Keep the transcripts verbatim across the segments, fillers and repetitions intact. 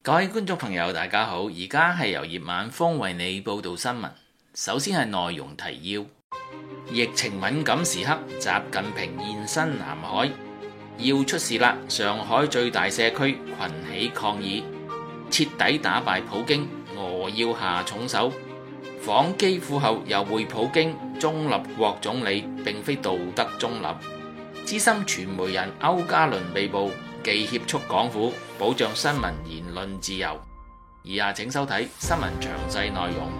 各位觀眾朋友，大家好，而家係由葉晚風為你報道新聞。首先係內容提要：疫情敏感時刻，習近平現身南海，要出事啦！上海最大社區群起抗議，徹底打敗普京，俄要下重手。訪基輔後又會普京，中立國總理並非道德中立。資深傳媒人歐嘉倫被捕，既協促港府保障新聞言論自由。以下請收睇新聞詳細內容。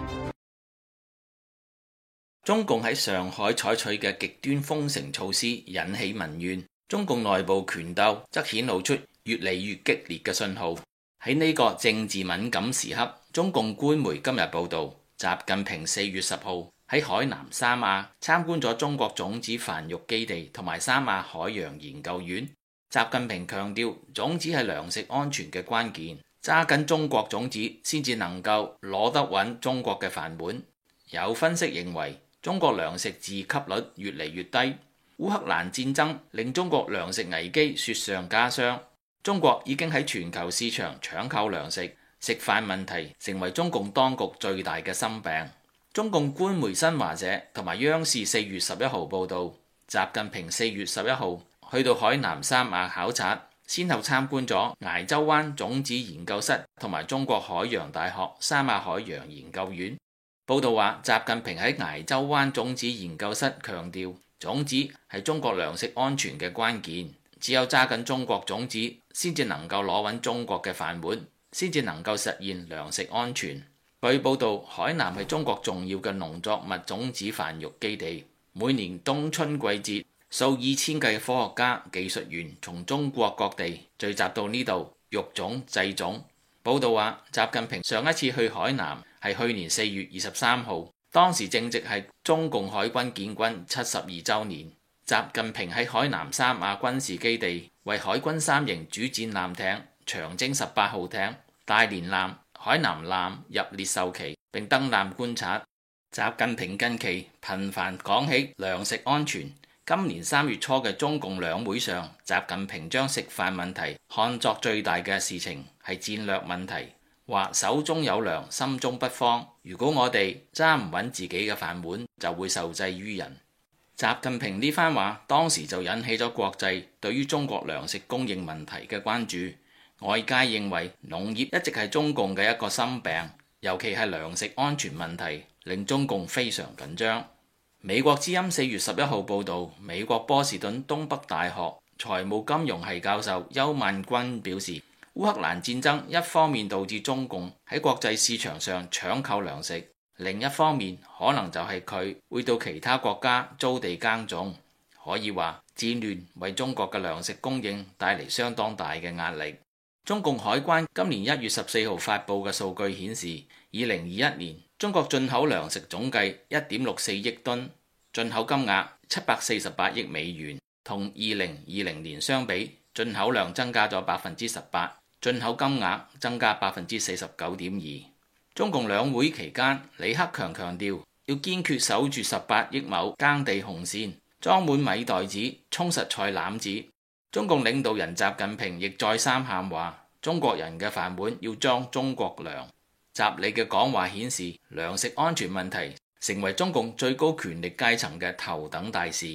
中共喺上海採取嘅極端封城措施引起民怨，中共內部權鬥則顯露出越嚟越激烈嘅信號。喺呢個政治敏感時刻，中共官媒今日報道，習近平四月十號喺海南三亞參觀咗中國種子繁育基地同埋三亞海洋研究院。習近平強調，種子係糧食安全嘅關鍵，揸緊中國種子先至能夠攞得穩中國嘅飯碗。有分析認為，中國糧食自給率越嚟越低，烏克蘭戰爭令中國糧食危機雪上加霜，中國已經喺全球市場搶購糧食，食飯問題成為中共當局最大嘅心病。中共官媒新華社同埋央視四月十一號報道，習近平四月十一號去到海南三亞考察，先後參觀咗崖州灣種子研究室同埋中國海洋大學三亞海洋研究院。報道話，習近平喺崖州灣種子研究室強調，種子係中國糧食安全嘅關鍵，只有揸緊中國種子，先至能夠攞穩中國嘅飯碗，先至能夠實現糧食安全。據報道，海南係中國重要嘅農作物種子繁育基地，每年冬春季節，數以千計嘅科學家、技術員從中國各地聚集到呢度育種製種。報道話，習近平上一次去海南係去年四月二十三號，當時正值係中共海軍建軍七十二週年。習近平喺海南三亞軍事基地為海軍三型主戰艦艇長征十八號艇、大連艦、海南艦入列授旗並登艦觀察。習近平近期頻繁講起糧食安全。今年三月初嘅中共兩會上，習近平將食飯問題看作最大嘅事情，係戰略問題，話手中有糧，心中不慌。如果我哋揸唔穩自己嘅飯碗，就會受制於人。習近平呢番話當時就引起咗國際對於中國糧食供應問題嘅關注。外界認為農業一直係中共嘅一個心病，尤其係糧食安全問題，令中共非常緊張。美國之音四月十一號報導，美國波士頓東北大學財務金融系教授邱萬軍表示，烏克蘭戰爭一方面導致中共喺國際市場上搶購糧食，另一方面可能就係佢會到其他國家租地耕種。可以話，戰亂為中國嘅糧食供應帶嚟相當大嘅壓力。中共海關今年一月十四號發布嘅數據顯示，二零二一年中國進口糧食總計一點六四億噸，進口金額七百四十八億美元，同二零二零年相比，進口量增加咗百分之十八，進口金額增加百分之四十九點二。中共兩會期間，李克強強調要堅決守住十八億畝耕地紅線，裝滿米袋子，充實菜籃子。中共領導人習近平亦再三喊話，中國人嘅飯碗要裝中國糧。習李嘅講話顯示，糧食安全問題成為中共最高權力階層嘅頭等大事。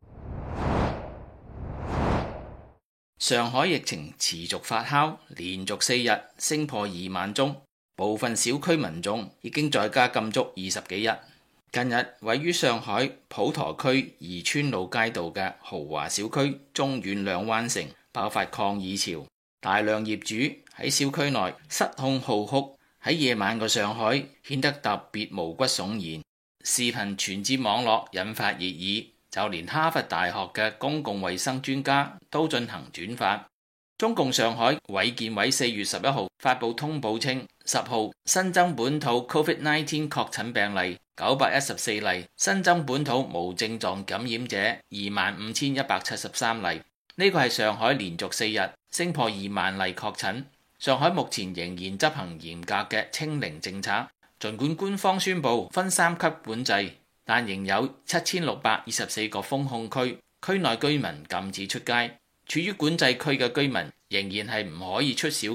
上海疫情持續發酵，連續四日升破二萬宗，部分小區民眾已經在家禁足二十幾日。近日，位於上海普陀區宜川路街道嘅豪華小區中遠兩灣城爆發抗議潮，大量業主喺小區內失控號哭，喺夜晚嘅上海顯得特別毛骨悚然。視頻傳至網絡，引發熱議，就連哈佛大學嘅公共衛生專家都進行轉發。中共上海衛健委四月十一號發布通報稱，十號新增本土 Covid 十九 確診病例九百一十四例，新增本土無症狀感染者二萬五千一百七十三例。呢個係上海連續四日升破二萬例確診。上海目前仍然執行嚴格嘅清零政策，儘管官方宣布分三級管制，但仍有七千六百二十四個封控區，區內居民禁止出街。處於管制區嘅居民仍然係唔可以出小區，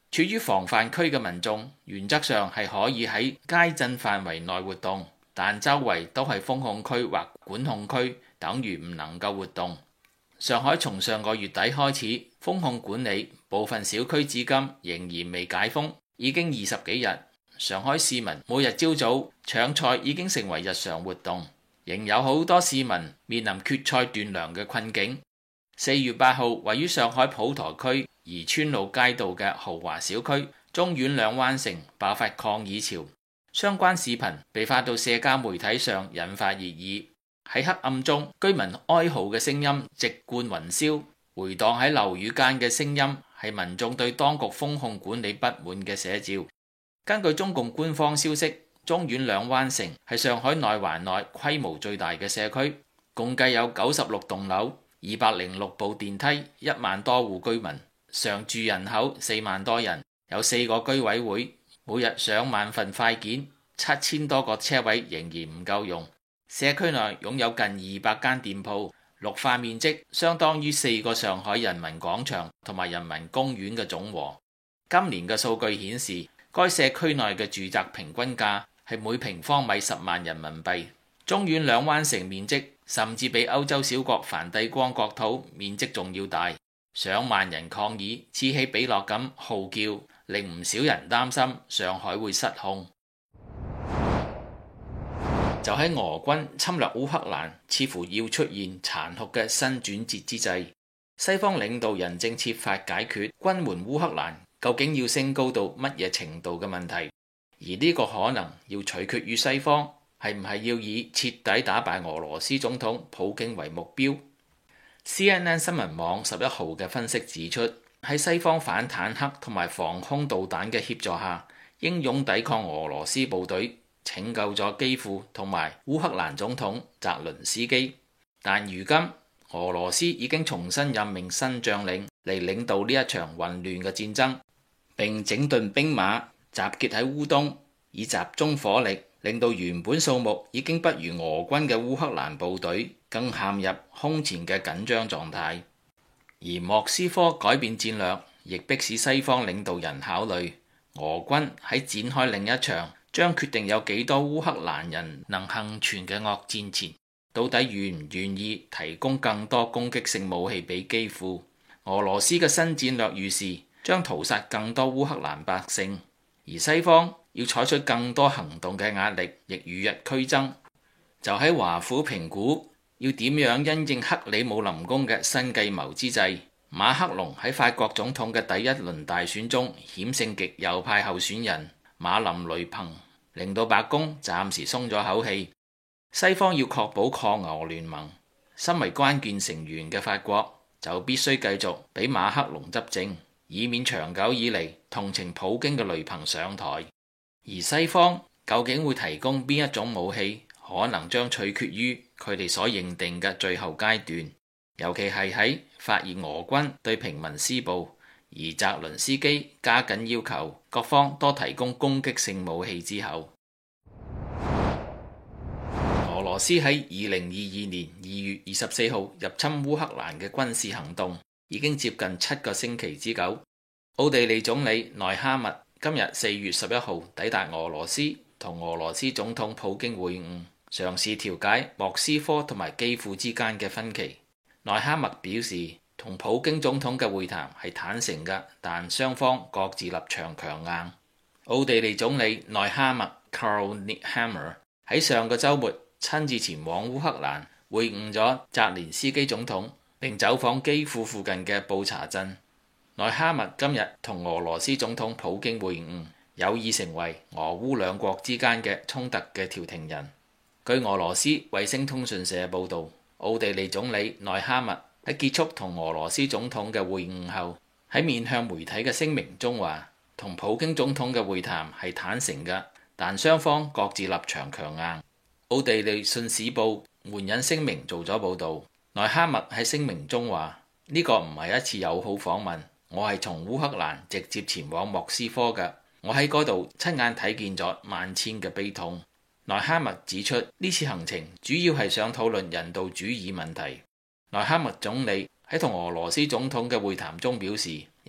處於防範區嘅民眾原則上係可以喺街鎮範圍內活動，但周圍都係封控區或管控區，等於唔能夠活動。上海從上個月底開始封控管理，部分小區至今仍然未解封，已經二十幾日。上海市民每日朝早搶菜已經成為日常活動，仍有好多市民面臨缺菜斷糧嘅困境。四月八號，位於上海普陀區宜川路街道嘅豪華小區中遠兩灣城爆發抗議潮，相關視頻被發到社交媒體上，引發熱議。喺黑暗中，居民哀嚎嘅聲音直貫雲霄，回盪喺樓宇間嘅聲音係民眾對當局封控管理不滿嘅寫照。根據中共官方消息，中遠兩灣城係上海內環內規模最大嘅社區，共計有九十六棟樓、二百零六部電梯、一萬多戶居民，常住人口四萬多人，有四個居委會，每日上萬份快件，七千多個車位仍然唔夠用。社區內擁有近二百間店鋪，綠化面積相當於四個上海人民廣場同埋人民公園嘅總和。今年嘅數據顯示，該社區內嘅住宅平均價係每平方米十萬人民幣。中遠兩灣城面積甚至比歐洲小國梵蒂岡國土面積仲要大，上萬人抗議，此起彼落咁號叫，令唔少人擔心上海會失控。就喺俄軍侵略烏克蘭似乎要出現殘酷嘅新轉折之際，西方領導人正設法解決軍援烏克蘭究竟要升高到乜嘢程度嘅問題，而呢個可能要取決於西方係唔係要以徹底打敗俄羅斯總統普京為目標。C N N 新聞網十一號嘅分析指出，喺西方反坦克同埋防空導彈嘅協助下，英勇抵抗俄羅斯部隊，拯救咗基輔同埋烏克蘭總統澤倫斯基。但如今俄羅斯已經重新任命新將領嚟領導呢一場混亂嘅戰爭，並整頓兵馬集結喺烏東，以集中火力令到原本數目已經不如俄軍嘅烏克蘭部隊更陷入空前嘅緊張狀態。而莫斯科改變戰略，亦迫使西方領導人考慮俄軍喺展開另一場將決定有幾多烏克蘭人能幸存嘅惡戰前，到底願唔願意提供更多攻擊性武器俾基輔？俄羅斯嘅新戰略預示將屠殺更多烏克蘭百姓，而西方要採取更多行動嘅壓力亦與日俱增。就喺華府評估要點樣因應克里姆林宮嘅新計謀之際，馬克龍喺法國總統嘅第一輪大選中險勝極右派候選人馬林雷朋，令到白宮暫時鬆咗口氣。西方要確保抗俄聯盟，身為關鍵成員嘅法國就必須繼續俾馬克龍執政，以免長久以嚟同情普京嘅雷朋上台。而西方究竟會提供邊一種武器，可能將取決於佢哋所認定嘅最後階段，尤其係喺發現俄軍對平民施暴，而澤倫斯基加緊要求各方多提供攻擊性武器之後。俄羅斯喺二零二二年二月二十四號入侵烏克蘭嘅軍事行動已經接近七個星期之久。奧地利總理內哈默今日四月十一號抵達俄羅斯，同俄羅斯總統普京會晤，嘗試調解莫斯科同埋基輔之間嘅分歧。內哈默表示，同普京總統嘅會談係坦誠嘅，但雙方各自立場強硬。奧地利總理內哈默 Karl Nehammer 喺上個週末親自前往烏克蘭會晤咗澤連斯基總統，並走訪基輔附近嘅布查鎮。內哈默今日同俄羅斯總統普京會晤，有意成為俄烏兩國之間嘅衝突嘅調停人。據俄羅斯衛星通訊社報導，奧地利總理內哈默喺結束同俄羅斯總統嘅會晤後，喺面向媒體嘅聲明中話，同普京總統嘅會談係坦誠嘅，但雙方各自立場強硬。奧地利信使報援引聲明做咗報導，內哈默喺聲明中話：呢個唔係一次友好訪問，我係從烏克蘭直接前往莫斯科嘅，我喺嗰度親眼睇見咗萬千嘅悲痛。內哈默指出，呢次行程主要係想討論人道主義問題。內哈默總理喺同俄羅斯總統嘅會談中表示，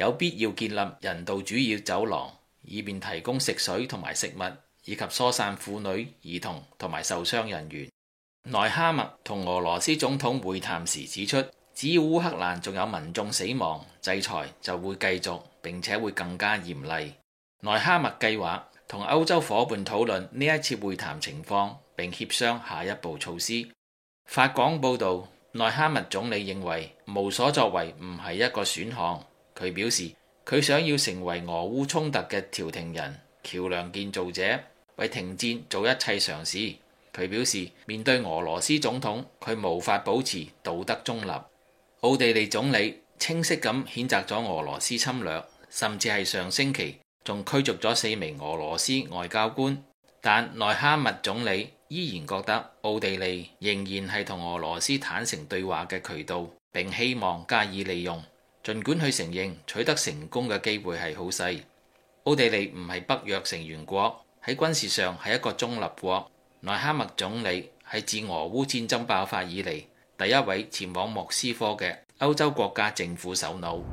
有必要建立人道主義走廊，以便提供食水同埋食物，以及疏散婦女、兒童同埋受傷人員。內哈默同俄羅斯總統會談時指出，只要烏克蘭仲有民眾死亡，制裁就會繼續，並且會更加嚴厲。內哈默計劃同歐洲夥伴討論呢一次會談情況，並協商下一步措施。法廣報導，內哈默總理認為無所作為唔係一個選項。佢表示，佢想要成為俄烏衝突嘅調停人、橋梁建造者，為停戰做一切嘗試。佢表示，面對俄羅斯總統，佢無法保持道德中立。奧地利總理清晰咁譴責咗俄羅斯侵略，甚至係上星期仲驅逐咗四名俄羅斯外交官。但內哈默總理依然覺得奧地利仍然係同俄羅斯坦誠對話嘅渠道，並希望加以利用。儘管佢承認取得成功嘅機會係好細。奧地利唔係北約成員國，喺軍事上係一個中立國。內哈默總理係自俄烏戰爭爆發以嚟第一位前往莫斯科嘅歐洲國家政府首腦。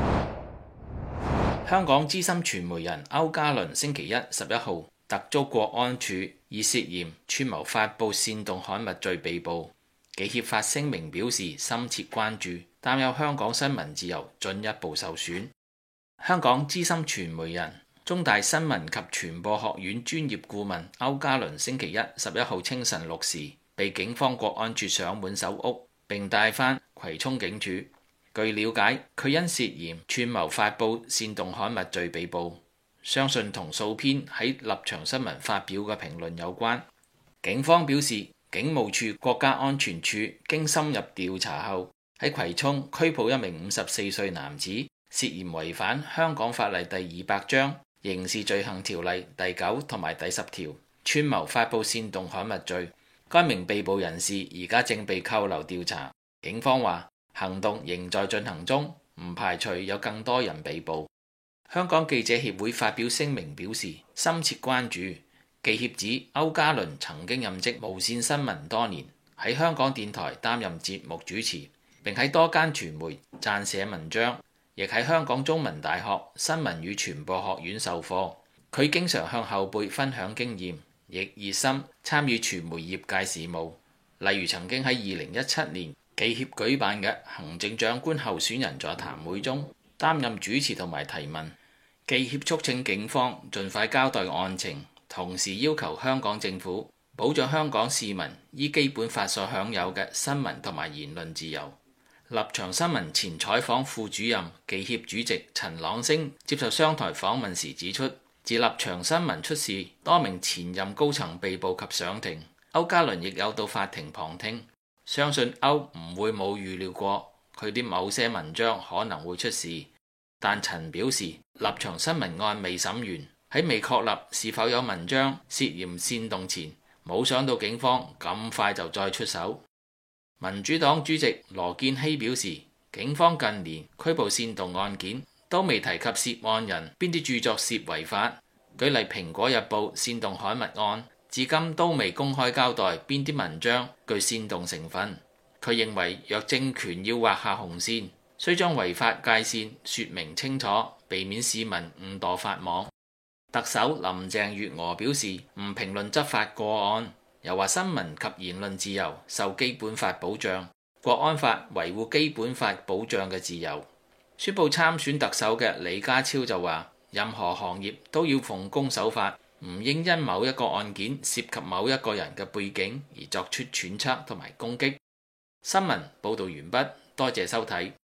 香港資深傳媒人區家麟星期一十一號突遭國安處以涉嫌串謀發布煽動刊物罪被捕。記協發聲明表示深切關注，擔憂香港新聞自由進一步受損。香港資深傳媒人、中大新聞及傳播學院專業顧問區家麟星期一十一號清晨六時被警方國安處上門搜屋，並帶返葵涌警署。據了解，佢因涉嫌串謀發布煽動刊物罪被捕，相信同數篇喺立場新聞發表嘅評論有關。警方表示，警務處國家安全處經深入調查後，喺葵涌拘捕一名五十四歲男子，涉嫌違反香港法例第二百章刑事罪行條例第九同埋第十條，串謀發布煽動刊物罪。該名被捕人士而家正被扣留調查。警方話行動仍在進行中，唔排除有更多人被捕。香港記者協會發表聲明表示深切關注。記協指區家麟曾經任職無線新聞多年，喺香港電台擔任節目主持，並喺多間傳媒撰寫文章，亦喺香港中文大學新聞與傳播學院授課。佢經常向後輩分享經驗，亦熱心參與傳媒業界事務，例如曾經喺二零一七年記協舉辦嘅行政長官候選人座談會中擔任主持同埋提問。記協促請警方盡快交代案情，同時要求香港政府保障香港市民依基本法所享有嘅新聞同埋言論自由。立場新聞前採訪副主任、記協主席陳朗昇接受商台訪問時指出，自立場新聞出事，多名前任高層被捕及上庭，區家麟亦有到法庭旁聽。相信區唔會冇預料過佢啲某些文章可能會出事，但陳表示立場新聞案未審完，喺未確立是否有文章涉嫌煽動前，冇想到警方咁快就再出手。民主黨主席羅健熙表示，警方近年拘捕煽動案件都未提及涉案人邊啲著作涉違法，舉例《蘋果日報》煽動刊物案，至今都未公開交代邊啲文章具煽動成分。佢認為若政權要劃下紅線，須將違法界線說明清楚，避免市民誤墮法網。特首林鄭月娥表示唔評論執法個案，又話新聞及言論自由受基本法保障，國安法維護基本法保障嘅自由。宣布參選特首嘅李家超就話，任何行業都要奉公守法，唔應因某一個案件涉及某一個人嘅背景而作出揣測同埋攻擊。新聞報導完畢，多謝收睇。